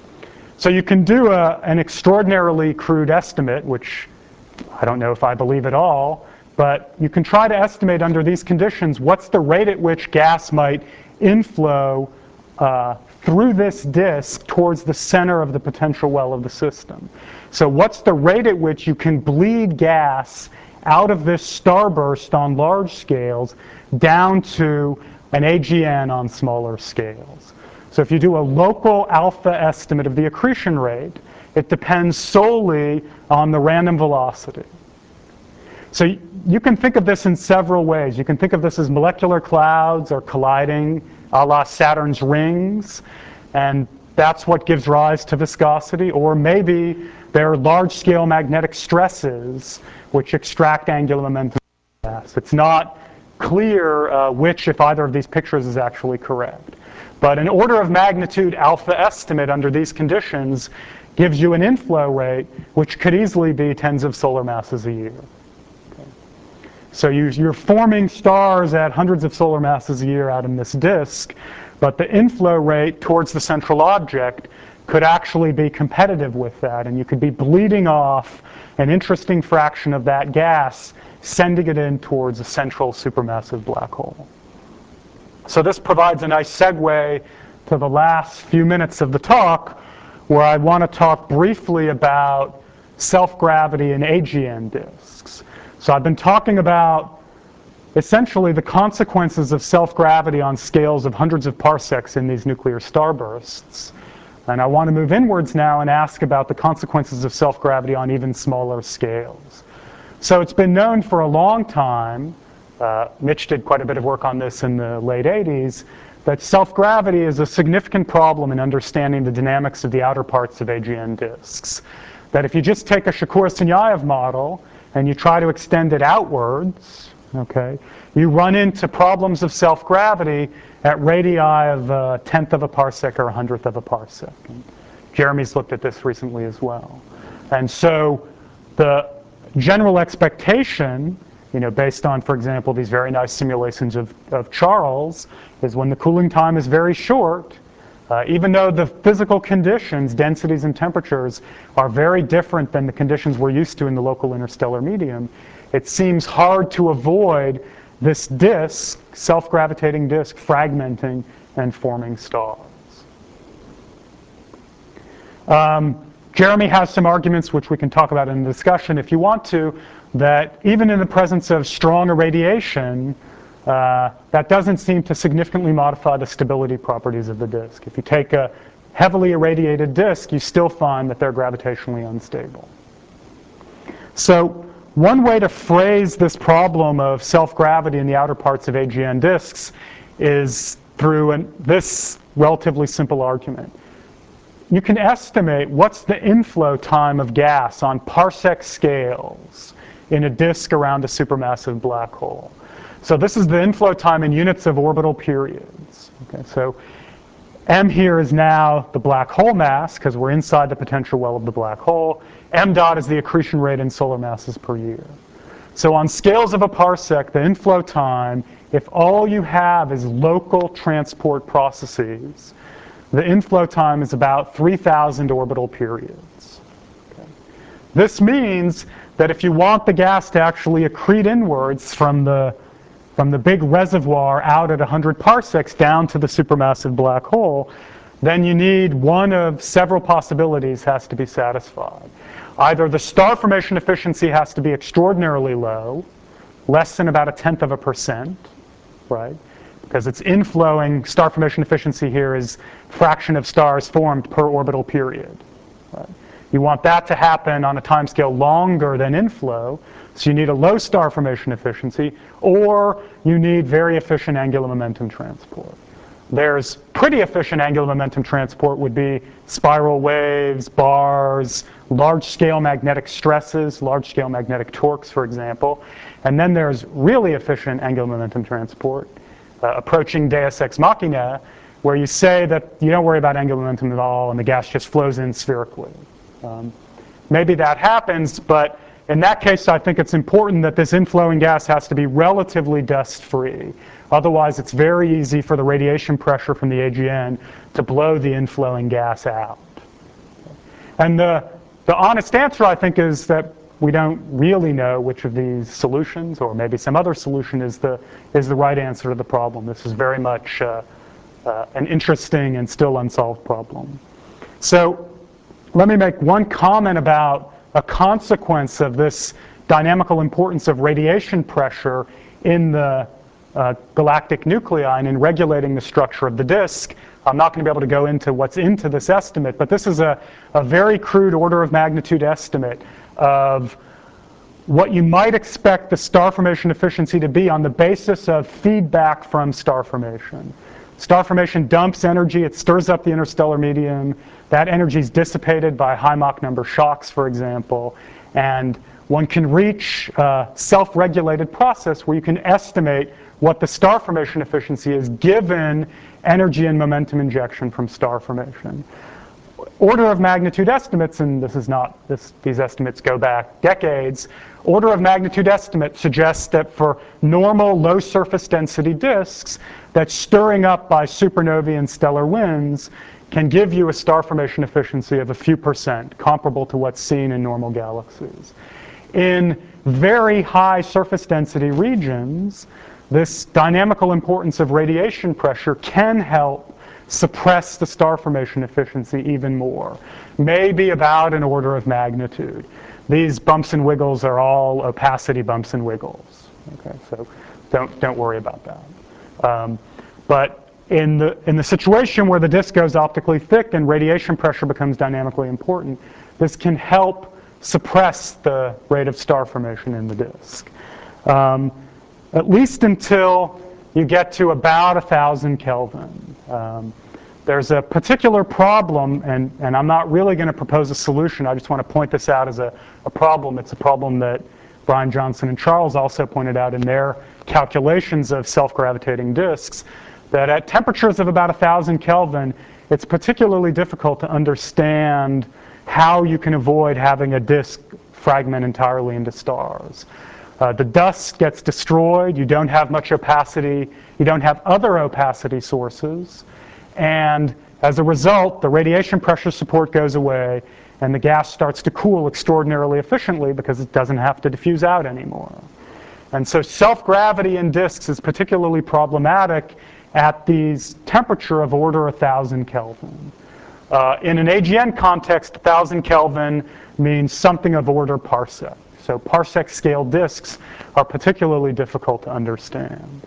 So you can do a, an extraordinarily crude estimate, which I don't know if I believe at all, but you can try to estimate under these conditions what's the rate at which gas might inflow uh, through this disk towards the center of the potential well of the system. So what's the rate at which you can bleed gas out of this starburst on large scales down to an A G N on smaller scales? So if you do a local alpha estimate of the accretion rate, it depends solely on the random velocity. So you can think of this in several ways. You can think of this as molecular clouds are colliding, a la Saturn's rings, and that's what gives rise to viscosity. Or maybe there are large-scale magnetic stresses which extract angular momentum from gas. It's not clear uh, which, if either of these pictures, is actually correct. But an order of magnitude alpha estimate under these conditions gives you an inflow rate which could easily be tens of solar masses a year. Okay. So you, you're forming stars at hundreds of solar masses a year out in this disk, but the inflow rate towards the central object could actually be competitive with that, and you could be bleeding off an interesting fraction of that gas, sending it in towards a central supermassive black hole. So this provides a nice segue to the last few minutes of the talk, where I want to talk briefly about self-gravity in A G N disks. So I've been talking about essentially the consequences of self-gravity on scales of hundreds of parsecs in these nuclear starbursts. And I want to move inwards now and ask about the consequences of self-gravity on even smaller scales. So it's been known for a long time, uh, Mitch did quite a bit of work on this in the late eighties, that self-gravity is a significant problem in understanding the dynamics of the outer parts of A G N disks. That if you just take a Shakura-Sinyaev model and you try to extend it outwards, okay, you run into problems of self-gravity at radii of a tenth of a parsec or a hundredth of a parsec. And Jeremy's looked at this recently as well. And so the general expectation, you know, based on, for example, these very nice simulations of, of Charles, is when the cooling time is very short, uh, even though the physical conditions, densities and temperatures, are very different than the conditions we're used to in the local interstellar medium, it seems hard to avoid this disk, self-gravitating disk, fragmenting and forming stars. Um, Jeremy has some arguments which we can talk about in the discussion if you want to, that even in the presence of strong irradiation, uh, that doesn't seem to significantly modify the stability properties of the disk. If you take a heavily irradiated disk, you still find that they're gravitationally unstable. So one way to phrase this problem of self-gravity in the outer parts of A G N disks is through an, this relatively simple argument. You can estimate what's the inflow time of gas on parsec scales in a disk around a supermassive black hole. So this is the inflow time in units of orbital periods. Okay, so m here is now the black hole mass, because we're inside the potential well of the black hole. M dot is the accretion rate in solar masses per year. So on scales of a parsec, the inflow time, if all you have is local transport processes, the inflow time is about three thousand orbital periods. Okay. This means that if you want the gas to actually accrete inwards from the from the big reservoir out at one hundred parsecs down to the supermassive black hole, then you need one of several possibilities has to be satisfied. Either the star formation efficiency has to be extraordinarily low, less than about a tenth of a percent, right? Because it's inflowing, star formation efficiency here is fraction of stars formed per orbital period. Right? You want that to happen on a timescale longer than inflow, so you need a low star formation efficiency, or you need very efficient angular momentum transport. There's pretty efficient angular momentum transport would be spiral waves, bars, large-scale magnetic stresses, large-scale magnetic torques, for example. And then there's really efficient angular momentum transport, uh, approaching Deus ex machina, where you say that you don't worry about angular momentum at all and the gas just flows in spherically. Um, maybe that happens, but in that case, I think it's important that this inflowing gas has to be relatively dust-free. Otherwise, it's very easy for the radiation pressure from the A G N to blow the inflowing gas out. And the, the honest answer, I think, is that we don't really know which of these solutions, or maybe some other solution, is the, is the right answer to the problem. This is very much uh, uh, an interesting and still unsolved problem. So let me make one comment about a consequence of this dynamical importance of radiation pressure in the uh, galactic nuclei and in regulating the structure of the disk. I'm not going to be able to go into what's into this estimate, but this is a, a very crude order of magnitude estimate of what you might expect the star formation efficiency to be on the basis of feedback from star formation. Star formation dumps energy, it stirs up the interstellar medium. That energy is dissipated by high Mach number shocks, for example. And one can reach a self-regulated process where you can estimate what the star formation efficiency is given energy and momentum injection from star formation. Order of magnitude estimates, and this is not, this, these estimates go back decades, order of magnitude estimate suggests that for normal low surface density disks, that stirring up by supernovae and stellar winds can give you a star formation efficiency of a few percent, comparable to what's seen in normal galaxies. In very high surface density regions, this dynamical importance of radiation pressure can help suppress the star formation efficiency even more, maybe about an order of magnitude. These bumps and wiggles are all opacity bumps and wiggles. Okay, so don't, don't worry about that. Um, but in the, in the situation where the disk goes optically thick and radiation pressure becomes dynamically important, this can help suppress the rate of star formation in the disk. Um, at least until you get to about one thousand Kelvin. Um, there's a particular problem, and, and I'm not really going to propose a solution. I just want to point this out as a, a problem. It's a problem that Brian Johnson and Charles also pointed out in their calculations of self-gravitating disks, that at temperatures of about one thousand Kelvin, it's particularly difficult to understand how you can avoid having a disk fragment entirely into stars. Uh, the dust gets destroyed, you don't have much opacity, you don't have other opacity sources, and as a result, the radiation pressure support goes away, and the gas starts to cool extraordinarily efficiently because it doesn't have to diffuse out anymore. And so self-gravity in disks is particularly problematic at these temperature of order one thousand Kelvin. Uh, in an A G N context, one thousand Kelvin means something of order parsec. So parsec scale disks are particularly difficult to understand.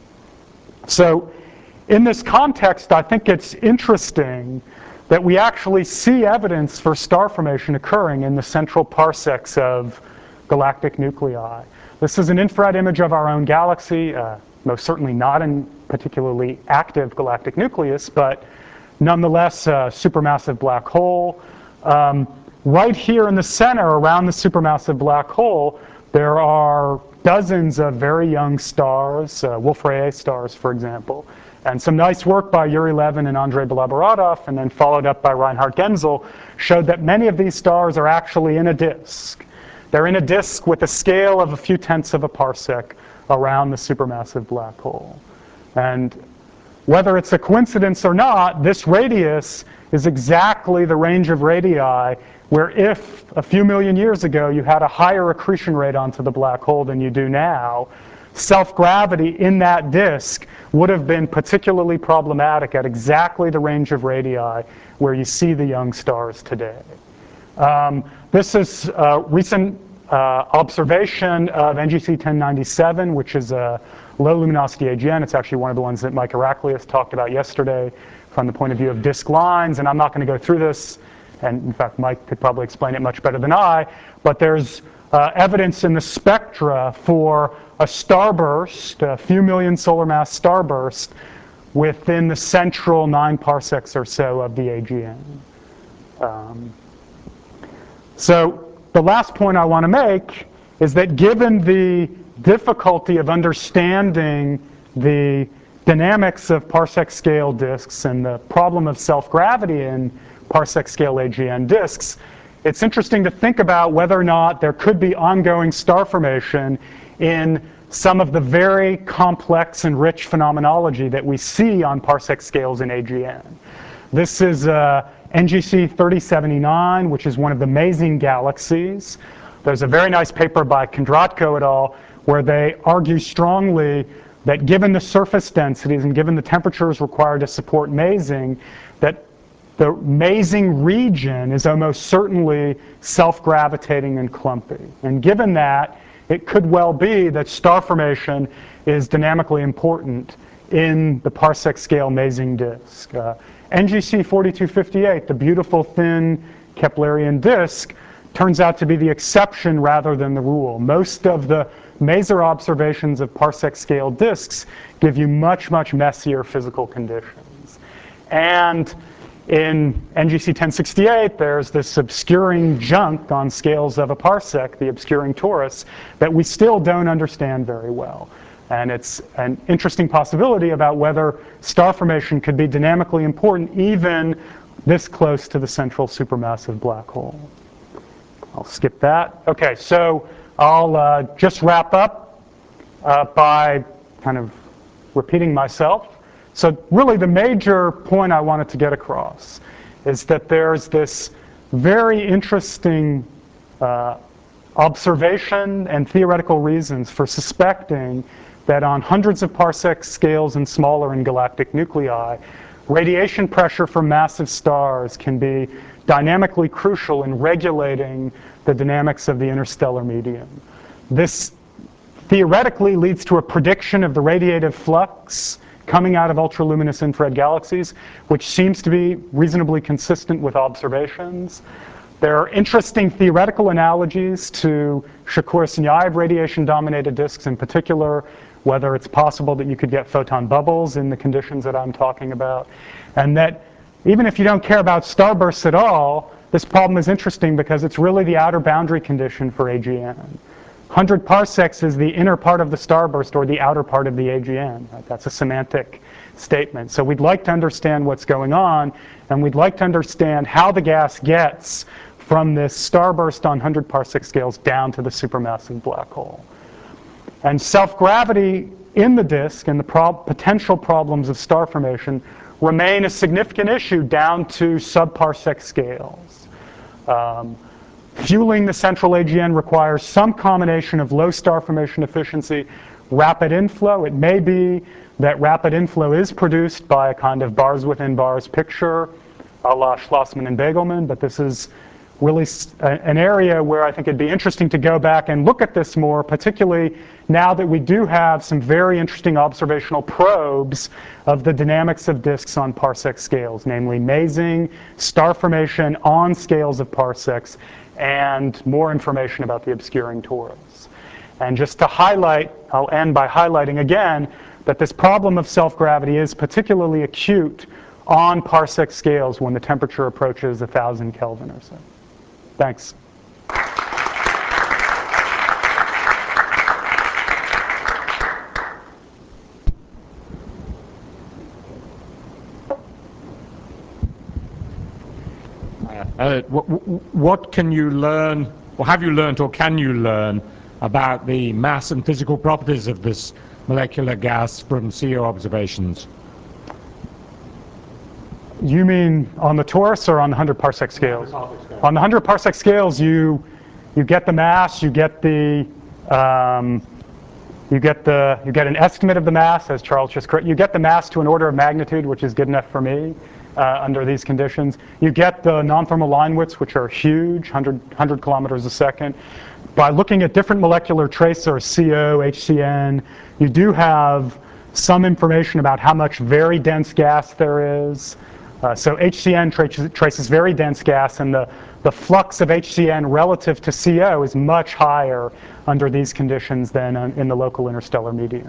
So in this context, I think it's interesting that we actually see evidence for star formation occurring in the central parsecs of galactic nuclei. This is an infrared image of our own galaxy, uh, most certainly not in particularly active galactic nucleus, but nonetheless a supermassive black hole. Um, right here in the center, around the supermassive black hole, there are dozens of very young stars, uh, Wolf-Rayet stars, for example. And some nice work by Yuri Levin and Andrei Belabaratov, and then followed up by Reinhard Genzel, showed that many of these stars are actually in a disk. They're in a disk with a scale of a few tenths of a parsec around the supermassive black hole. And whether it's a coincidence or not, this radius is exactly the range of radii where if a few million years ago you had a higher accretion rate onto the black hole than you do now, self-gravity in that disk would have been particularly problematic at exactly the range of radii where you see the young stars today. Um, this is a recent uh, observation of N G C ten ninety-seven, which is a low luminosity A G N. It's actually one of the ones that Mike Heraklius talked about yesterday from the point of view of disk lines. And I'm not going to go through this. And in fact, Mike could probably explain it much better than I. But there's uh, evidence in the spectra for a starburst, a few million solar mass starburst, within the central nine parsecs or so of the A G N. Um, so the last point I want to make is that given the difficulty of understanding the dynamics of parsec scale disks and the problem of self-gravity in parsec scale A G N disks, it's interesting to think about whether or not there could be ongoing star formation in some of the very complex and rich phenomenology that we see on parsec scales in A G N. This is uh, N G C thirty seventy-nine, which is one of the amazing galaxies. There's a very nice paper by Kondratko et al. Where they argue strongly that given the surface densities and given the temperatures required to support mazing, that the mazing region is almost certainly self-gravitating and clumpy. And given that, it could well be that star formation is dynamically important in the parsec scale mazing disk. Uh, N G C forty-two fifty-eight, the beautiful thin Keplerian disk, turns out to be the exception rather than the rule. Most of the Maser observations of parsec scale disks give you much, much messier physical conditions. And in N G C ten sixty-eight, there's this obscuring junk on scales of a parsec, the obscuring torus, that we still don't understand very well. And it's an interesting possibility about whether star formation could be dynamically important even this close to the central supermassive black hole. I'll skip that. OK, so I'll uh, just wrap up uh, by kind of repeating myself. So really the major point I wanted to get across is that there's this very interesting uh, observation and theoretical reasons for suspecting that on hundreds of parsec scales and smaller in galactic nuclei, radiation pressure from massive stars can be dynamically crucial in regulating the dynamics of the interstellar medium. This theoretically leads to a prediction of the radiative flux coming out of ultraluminous infrared galaxies, which seems to be reasonably consistent with observations. There are interesting theoretical analogies to Shakura-Sunyaev radiation-dominated disks in particular, whether it's possible that you could get photon bubbles in the conditions that I'm talking about. And that even if you don't care about starbursts at all, this problem is interesting because it's really the outer boundary condition for A G N. one hundred parsecs is the inner part of the starburst or the outer part of the A G N. Right? That's a semantic statement. So we'd like to understand what's going on, and we'd like to understand how the gas gets from this starburst on one hundred parsec scales down to the supermassive black hole. And self-gravity in the disk and the prob- potential problems of star formation remain a significant issue down to sub-parsec scales. Um, fueling the central A G N requires some combination of low star formation efficiency, rapid inflow. It may be that rapid inflow is produced by a kind of bars within bars picture, a la Schlossman and Begelman, but this is really an area where I think it'd be interesting to go back and look at this more, particularly now that we do have some very interesting observational probes of the dynamics of disks on parsec scales, namely mazing, star formation on scales of parsecs, and more information about the obscuring torus. And just to highlight, I'll end by highlighting again that this problem of self-gravity is particularly acute on parsec scales when the temperature approaches one thousand Kelvin or so. Thanks. Uh, what, what can you learn, or have you learned, or can you learn about the mass and physical properties of this molecular gas from C O observations? You mean on the torus or on the one hundred parsec scales? On the one hundred parsec scales, you you get the mass, you get the um, You get the you get an estimate of the mass, as Charles just corrected. You get the mass to an order of magnitude, which is good enough for me uh, under these conditions. You get the non-thermal line widths, which are huge, one hundred, one hundred kilometers a second. By looking at different molecular tracers, C O, H C N, you do have some information about how much very dense gas there is. Uh, so H C N traces, traces very dense gas, and the, the flux of H C N relative to C O is much higher under these conditions than uh, in the local interstellar medium.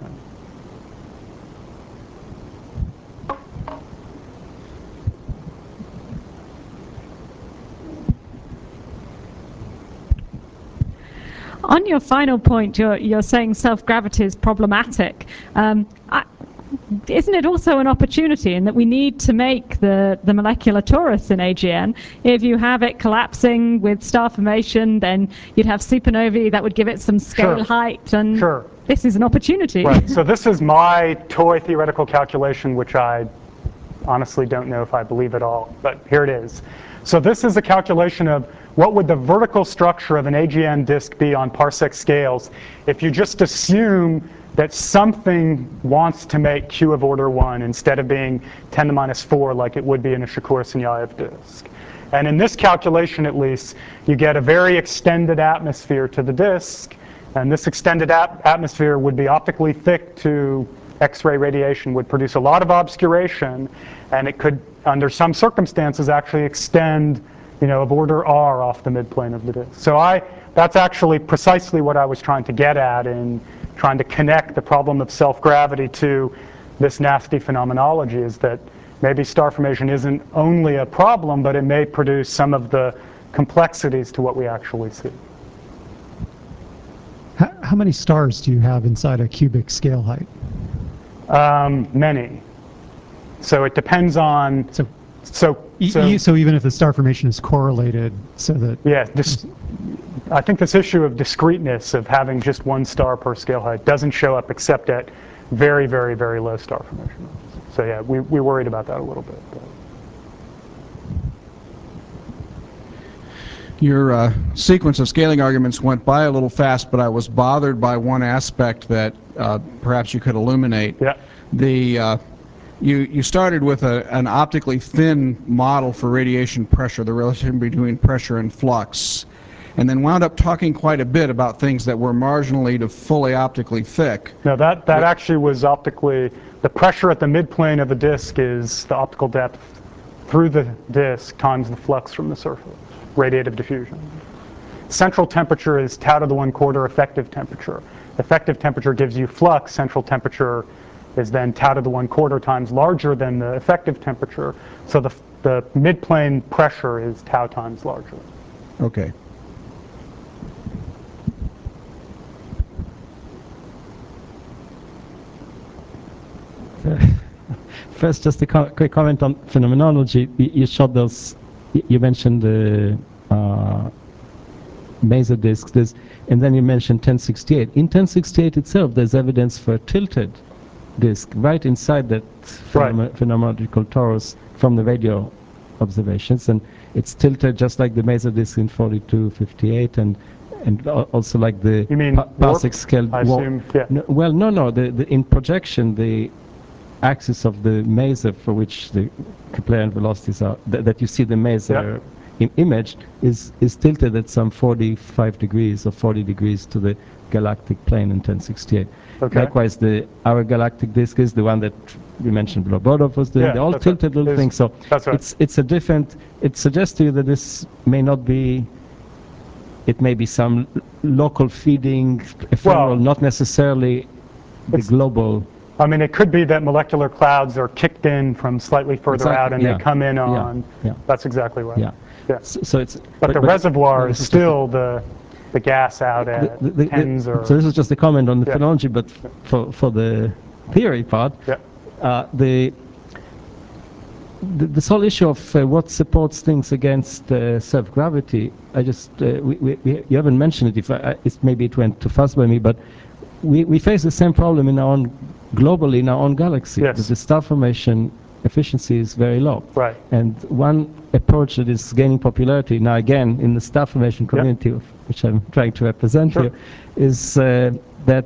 On your final point, you're, you're saying self-gravity is problematic. Um, I, isn't it also an opportunity in that we need to make the, the molecular torus in A G N? If you have it collapsing with star formation, then you'd have supernovae that would give it some scale Sure. height, and Sure. this is an opportunity. Right. So this is my toy theoretical calculation, which I honestly don't know if I believe at all, but here it is. So this is a calculation of what would the vertical structure of an A G N disk be on parsec scales if you just assume that something wants to make Q of order one instead of being ten to the minus four like it would be in a Shikorsky-Yaev disk. And in this calculation, at least, you get a very extended atmosphere to the disk. And this extended ap atmosphere would be optically thick to X-ray radiation, would produce a lot of obscuration, and it could, under some circumstances, actually extend, you know, of order R off the midplane of the disk. So I, that's actually precisely what I was trying to get at in trying to connect the problem of self-gravity to this nasty phenomenology, is that maybe star formation isn't only a problem, but it may produce some of the complexities to what we actually see. How, how many stars do you have inside a cubic scale height? Um, many. So it depends on. So, so, e so, e so even if the star formation is correlated, so that yeah, this, I think this issue of discreteness of having just one star per scale height doesn't show up except at very, very, very low star formation. So yeah, we we worried about that a little bit. But. Your uh, sequence of scaling arguments went by a little fast, but I was bothered by one aspect that uh, perhaps you could illuminate. Yeah. The uh, you you started with a, an optically thin model for radiation pressure, the relation between pressure and flux, and then wound up talking quite a bit about things that were marginally to fully optically thick. No, that that actually was optically, the pressure at the midplane of the disk is the optical depth through the disk times the flux from the surface. Radiative diffusion. Central temperature is tau to the one quarter effective temperature. Effective temperature gives you flux. Central temperature is then tau to the one quarter times larger than the effective temperature. So the, the midplane pressure is tau times larger. Okay. First, just a co quick comment on phenomenology. You, you showed those. You mentioned the uh, maser disks, this, and then you mentioned ten sixty-eight. In ten sixty-eight itself, there's evidence for a tilted disk right inside that phenom right. phenomenological torus from the radio observations, and it's tilted just like the maser disk in forty-two fifty-eight, and and also like the you mean pa parsec scale. I assume, yeah. No, well, no, no. The, the in projection, the axis of the maser for which the Keplerian velocities are, th that you see the maser yep. im image, is, is tilted at some forty-five degrees or forty degrees to the galactic plane in ten sixty-eight. Okay. Likewise, the our galactic disk is the one that we mentioned Lobodov was doing. Yeah, They're all tilted right. little Is, things. So that's right. it's, it's a different, it suggests to you that this may not be, it may be some local feeding ephemeral, well, not necessarily the global. I mean, it could be that molecular clouds are kicked in from slightly further Exactly, out, and yeah. they come in Yeah, on. yeah. That's exactly right. Yeah. Yeah. So, so it's. But, but the reservoir is still the the gas out at the, the, tens the, or. So this is just a comment on the yeah. phenomenology, but for for the theory part, yeah. uh, the, the this whole issue of uh, what supports things against uh, self-gravity. I just uh, we, we, we you haven't mentioned it. If I, it's maybe it went too fast by me, but we we face the same problem in our own. Globally in our own galaxy, yes. the star formation efficiency is very low. Right. And one approach that is gaining popularity now again in the star formation community, yep. which I'm trying to represent sure. here, is uh, that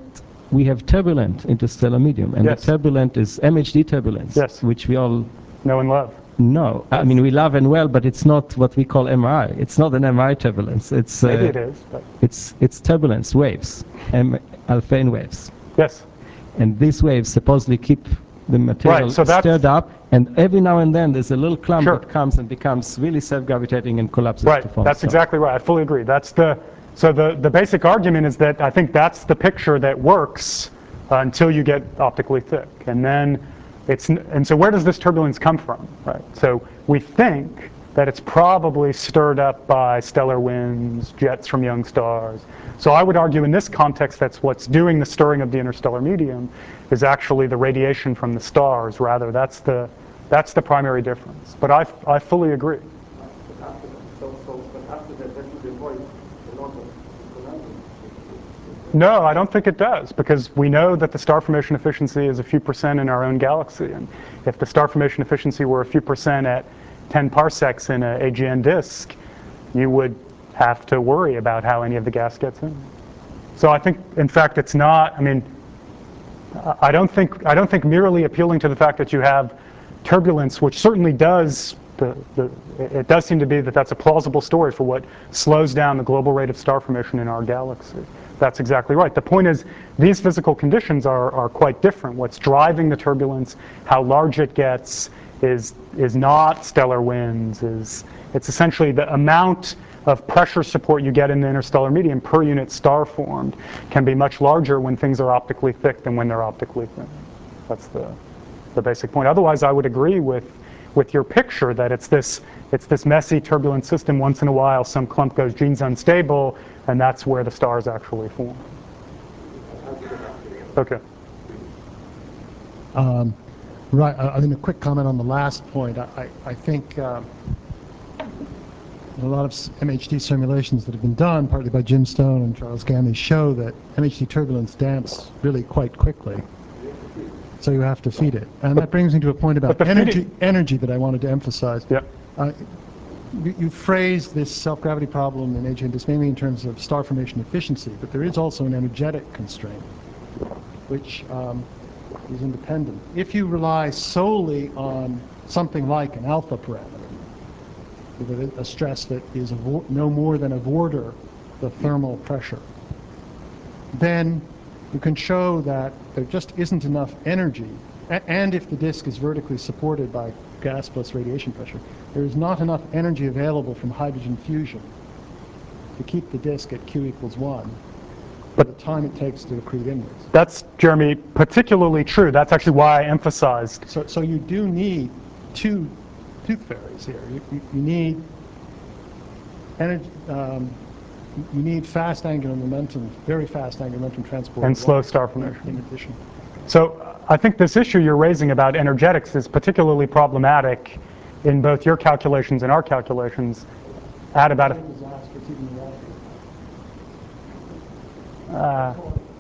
we have turbulent interstellar medium, and Yes. the turbulent is M H D turbulence, Yes. which we all Know and love. know. I mean, we love and well, but it's not what we call M R I. It's not an M R I turbulence. It's Maybe uh, it is, but it's it's turbulence waves, M alpha n waves, yes. and these waves supposedly keep the material Right, so that's- stirred up, and every now and then there's a little clump Sure. that comes and becomes really self-gravitating and collapses Right, to form that's a star. exactly right. I fully agree. That's the so the the basic argument is that I think that's the picture that works uh, until you get optically thick, and then it's n- and so where does this turbulence come from? Right. So we think that it's probably stirred up by stellar winds, jets from young stars. So I would argue in this context that's what's doing the stirring of the interstellar medium is actually the radiation from the stars. Rather, that's the that's the primary difference. But I I fully agree. So, so, but after that, that would avoid a lot of conundrums. No, I don't think it does, because we know that the star formation efficiency is a few percent in our own galaxy. And if the star formation efficiency were a few percent at ten parsecs in an A G N disk, you would have to worry about how any of the gas gets in. So I think, in fact, it's not, I mean, I don't think, I don't think merely appealing to the fact that you have turbulence, which certainly does, the, the, it does seem to be that that's a plausible story for what slows down the global rate of star formation in our galaxy. That's exactly right. The point is, these physical conditions are, are quite different. What's driving the turbulence, how large it gets, is, is not stellar winds. Is, it's essentially the amount of pressure support you get in the interstellar medium per unit star formed can be much larger when things are optically thick than when they're optically thin. That's the, the basic point. Otherwise, I would agree with, with your picture that it's this, it's this messy, turbulent system. Once in a while, some clump goes genes unstable, and that's where the stars actually form. Okay. Um, right. I, I mean, a quick comment on the last point. I, I, I think um, a lot of s- M H D simulations that have been done, partly by Jim Stone and Charles Gamney, show that M H D turbulence damps really quite quickly. So you have to feed it. And that brings me to a point about But the energy, feeding- energy that I wanted to emphasize. Yep. Uh, you, you phrased this self-gravity problem in A G N disk mainly in terms of star formation efficiency, but there is also an energetic constraint, which um, is independent. If you rely solely on something like an alpha parameter, with a, a stress that is avo- no more than a order the thermal pressure, then you can show that there just isn't enough energy, a- and if the disk is vertically supported by gas plus radiation pressure, there is not enough energy available from hydrogen fusion to keep the disk at Q equals one for the time it takes to accrete inwards. That's, Jeremy, particularly true. That's actually why I emphasized. So, so you do need two tooth fairies here. You, you, you need energy. Um, you need fast angular momentum, very fast angular momentum transport, And slow star formation. in addition. So I think this issue you're raising about energetics is particularly problematic in both your calculations and our calculations at about a, Disaster, it's even irrelevant. uh,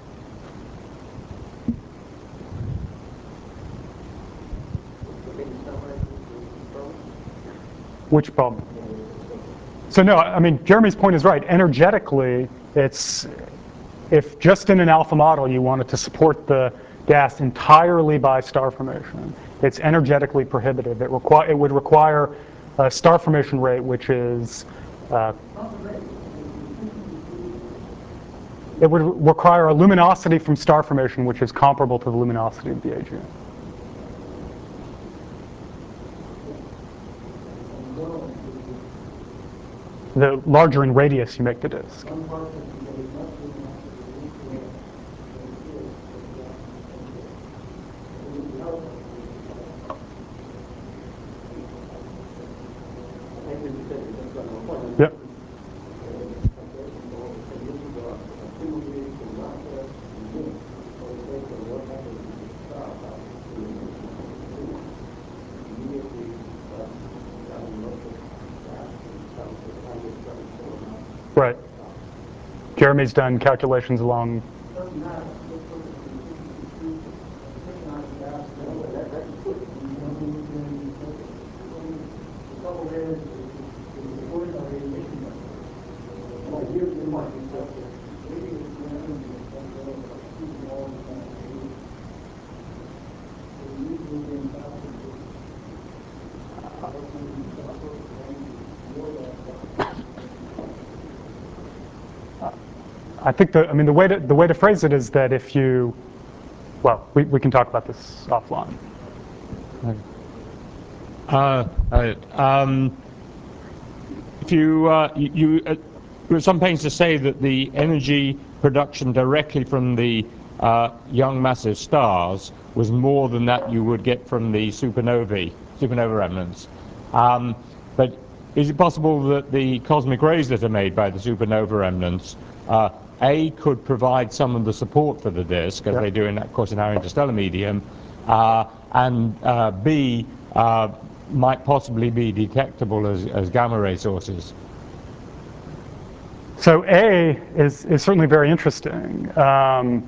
which problem? So no, I mean, Jeremy's point is right. Energetically, it's, if just in an alpha model you wanted to support the gas entirely by star formation, it's energetically prohibitive. It, requi- it would require a star formation rate which is, uh, it would require a luminosity from star formation which is comparable to the luminosity of the A G N. The larger in radius you make the disk. Yep. Right. Jeremy's done calculations along. I think the, I mean, the way to, the way to phrase it is that if you, well, we, we can talk about this offline. Uh, uh, um, if you, uh, you, you uh, there are some pains to say that the energy production directly from the uh, young massive stars was more than that you would get from the supernovae, supernova remnants. Um, but is it possible that the cosmic rays that are made by the supernova remnants, uh, A, could provide some of the support for the disk, as yeah. they do, in, of course, in our interstellar medium, uh, and uh, B, uh, might possibly be detectable as, as gamma ray sources? So A is, is certainly very interesting. Um,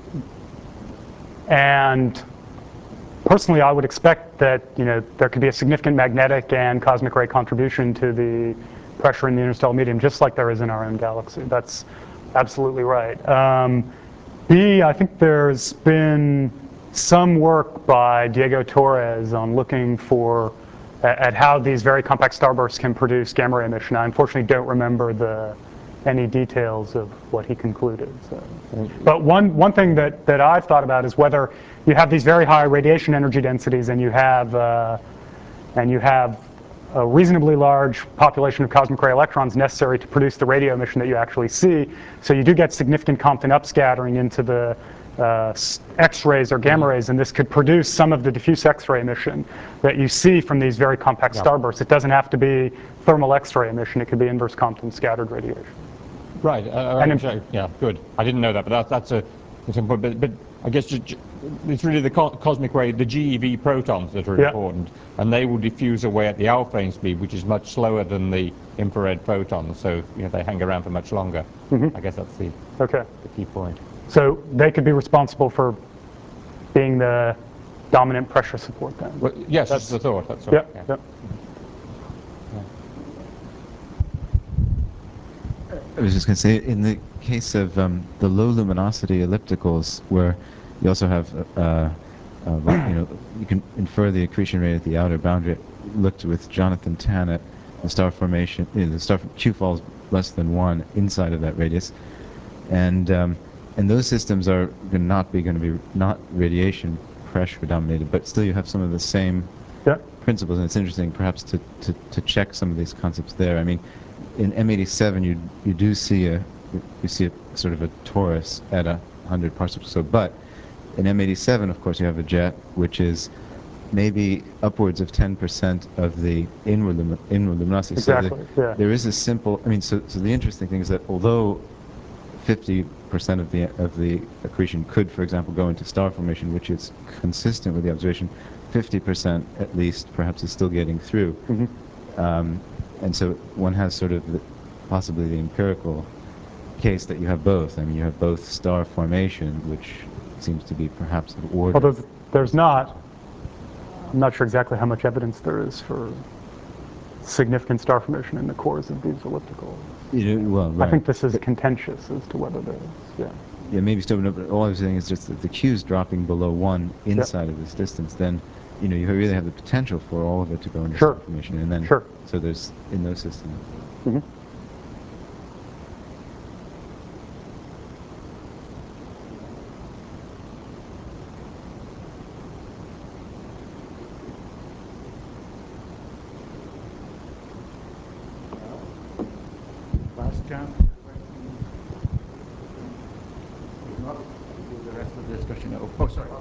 and personally, I would expect that, you know, there could be a significant magnetic and cosmic ray contribution to the pressure in the interstellar medium, just like there is in our own galaxy. That's absolutely right. Um, B, I think there's been some work by Diego Torres on looking for at how these very compact starbursts can produce gamma ray emission. I unfortunately don't remember the any details of what he concluded. So. But one, one thing that, that I've thought about is whether you have these very high radiation energy densities and you have, uh, and you have a reasonably large population of cosmic ray electrons necessary to produce the radio emission that you actually see. So you do get significant Compton upscattering into the uh, X-rays or gamma rays, and this could produce some of the diffuse X-ray emission that you see from these very compact yeah. starbursts. It doesn't have to be thermal X-ray emission. It could be inverse Compton scattered radiation. Right. Uh, and in, yeah, good. I didn't know that, but that, that's a that's important. But, but I guess just, it's really the co cosmic ray, the G E V protons that are yeah. important, and they will diffuse away at the alphane speed, which is much slower than the infrared photons. So you know they hang around for much longer. Mm-hmm. I guess that's the okay. the key point. So they could be responsible for being the dominant pressure support then. Well, yes, that's the thought. That's yeah, right. Yeah. yeah. I was just going to say, in the case of um, the low luminosity ellipticals, where you also have, uh, uh, you know, you can infer the accretion rate at the outer boundary. Looked with Jonathan Tan at the star formation, you know, the star Q falls less than one inside of that radius, and um, and those systems are not be going to be not radiation pressure dominated, but still you have some of the same yeah. principles, and it's interesting perhaps to, to to check some of these concepts there. I mean, in M eighty-seven, you you do see a you see a sort of a torus at a hundred parsecs or so, but in M eighty-seven, of course, you have a jet which is maybe upwards of ten percent of the inward lumi inward luminosity. Exactly. So the, yeah. there is a simple. I mean, so so the interesting thing is that although fifty percent of the of the accretion could, for example, go into star formation, which is consistent with the observation, fifty percent at least perhaps is still getting through. Mm-hmm. um, And so one has sort of the, possibly the empirical case that you have both. I mean, you have both star formation, which seems to be perhaps an order. Although there's not, I'm not sure exactly how much evidence there is for significant star formation in the cores of these ellipticals. Yeah, well, right. I think this is contentious as to whether there is, yeah. Yeah, maybe still, but all I was saying is just that the Q's dropping below one inside yep. of this distance, then you know, you really have the potential for all of it to go into sure. star formation, and then sure. so there's in those systems. Mm-hmm. Last chance. Not do the rest of the discussion. Oh, oh sorry.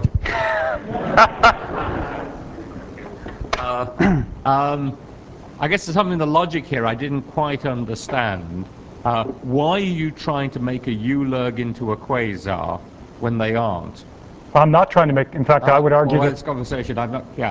uh, um, I guess there's something in the logic here I didn't quite understand. Uh, why are you trying to make a U-Lurg into a quasar when they aren't? I'm not trying to make, in fact, uh, I would argue that... this conversation, I'm not, yeah.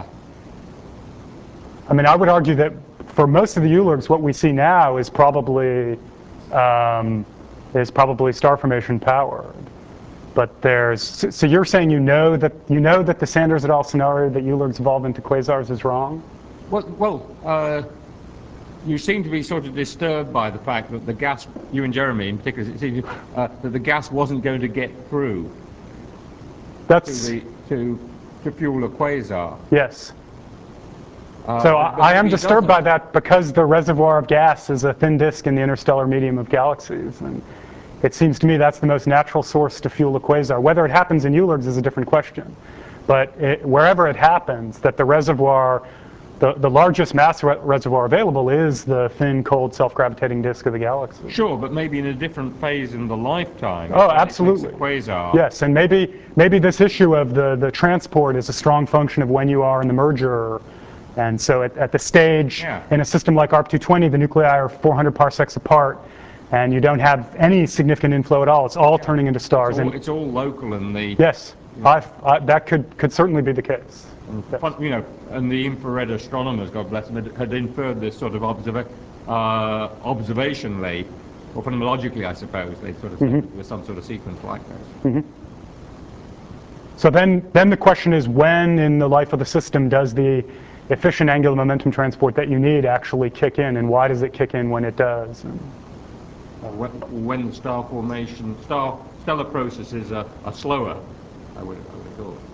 I mean, I would argue that for most of the U-Lurgs, what we see now is probably, um, is probably star formation powered. But there's, so you're saying you know that you know that the Sanders et al. Scenario that U-Lurgs evolve into quasars is wrong? Well, well uh, you seem to be sort of disturbed by the fact that the gas, you and Jeremy in particular, it seems, uh, that the gas wasn't going to get through That's, to, the, to, to fuel a quasar. Yes. Uh, so but, but I, I am disturbed by that because the reservoir of gas is a thin disk in the interstellar medium of galaxies. And it seems to me that's the most natural source to fuel a quasar. Whether it happens in ULERGS is a different question. But it, wherever it happens, that the reservoir, the, the largest mass re reservoir available is the thin, cold, self-gravitating disk of the galaxy. Sure, but maybe in a different phase in the lifetime. Oh, absolutely. Quasar. Yes, and maybe maybe this issue of the, the transport is a strong function of when you are in the merger. And so at, at the stage, yeah. in a system like A R P two twenty, the nuclei are four hundred parsecs apart, and you don't have any significant inflow at all. It's all yeah. turning into stars. It's all, and it's all local in the... Yes, I, I, that could, could certainly be the case. Yes. You know, and the infrared astronomers, God bless them, had inferred this sort of observa uh, observationally, or phenomenologically, I suppose. They sort of said mm-hmm. with some sort of sequence like this. Mm-hmm. So then, then the question is, when in the life of the system does the efficient angular momentum transport that you need actually kick in, and why does it kick in when it does? And, uh, when, when the star formation, star stellar processes are, are slower, I would, I would have thought.